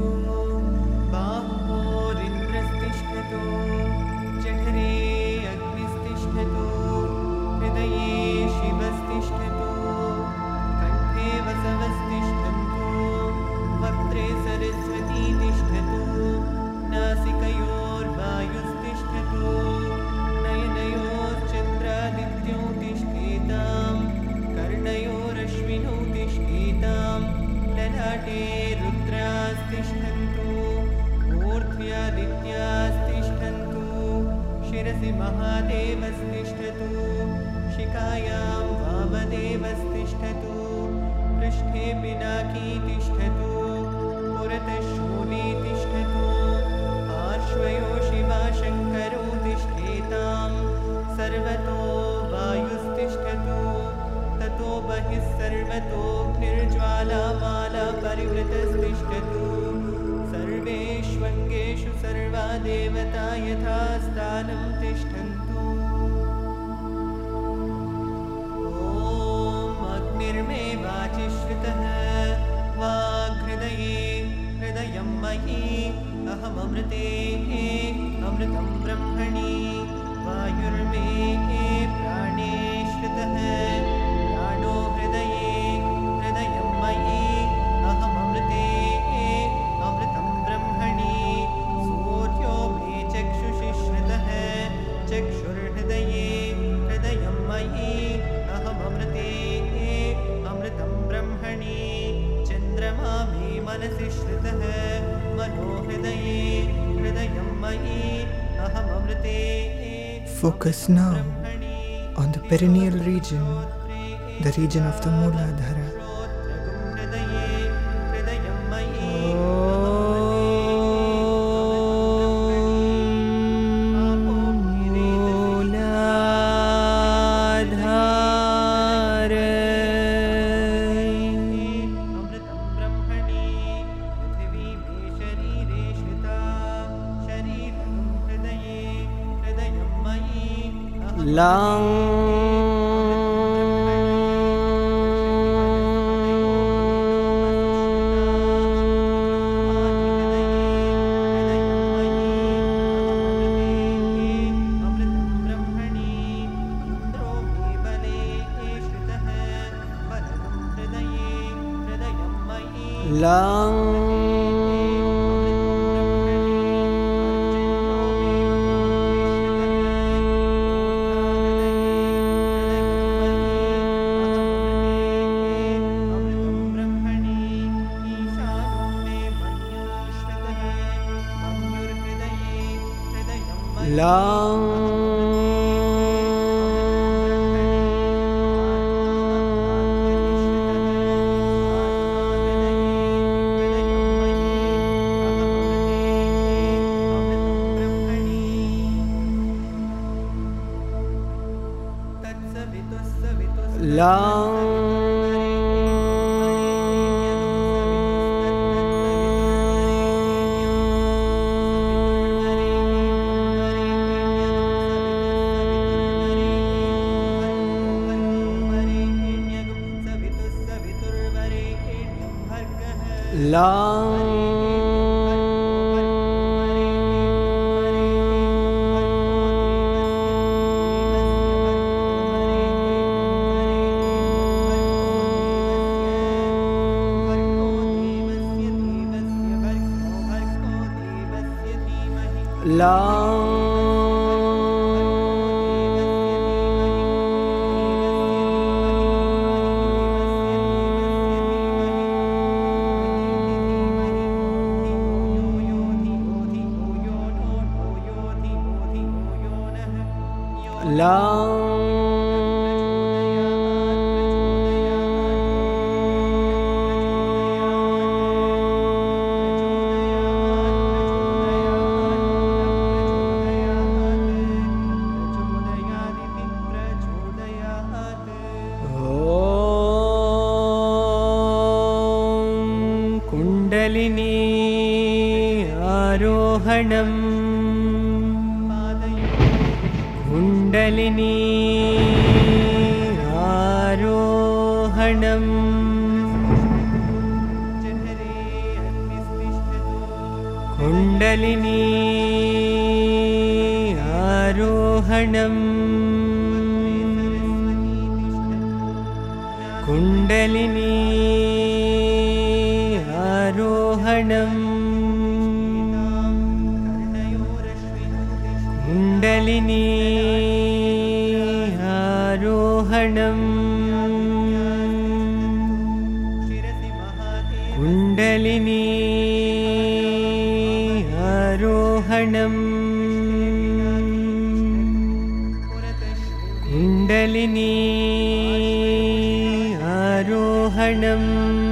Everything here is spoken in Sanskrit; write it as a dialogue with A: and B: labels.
A: बाहोरिन्द्रस्तिष्ठतु जठरे अग्निस्तिष्ठतु हृदये शिवस्तिष्ठतु कण्ठे वसवस्तिष्ठन्तु वक्त्रे सरस्वती तिष्ठतु नासिकयोर्वायुस्तिष्ठतु नयनयोश्चन्द्रादित्यो तिष्ठेताम् कर्णयोरश्विनौ तिष्ठेताम् ललाटे रुद्रास्तिष्ठन्तु मूर्ध्यादित्यास्तिष्ठन्तु शिरसि महादेवस्तिष्ठतु शिखायां वामदेवस्तिष्ठतु पृष्ठे पिनाकी तिष्ठतु पुरतः शूली तिष्ठतु पार्श्वयो शिवशङ्करो तिष्ठेताम् सर्वतो वायुस्तिष्ठतु ततो बहिः सर्वतोऽग्निर्ज्वालामाला परिवृतस्तिष्ठतु सर्वेष्वङ्गेषु सर्वा देवता यथा स्थानं तिष्ठन्तु ॐ अग्निर्मे वाचि श्रुतः वाग्हृदये हृदयं मयि अहममृते अमृतं ब्रह्मणि वायुर्मे प्राणे श्रुतः प्राणो हृदये हृदयं मयि अहममृते अमृतं ब्रह्मणि सूर्यो मे चक्षुषि श्रुतः चक्षुर्हृदये हृदयं मयि अहममृते अमृतं ब्रह्मणि चन्द्रमा मे मनसि श्रुतः मनो हृदये हृदयं मयि अहममृते.
B: Focus now on the perineal region, the region of the Mooladhara.
A: Kundalini आरोहणम् जठरे अग्निस्तिष्ठतु कुण्डलिनी आरोहणम् कुण्डलिनी आरोहणम् कुण्डलिनी आरोहणम् कुण्डलिनी आरोहणम् कुण्डलिनी आरोहणम्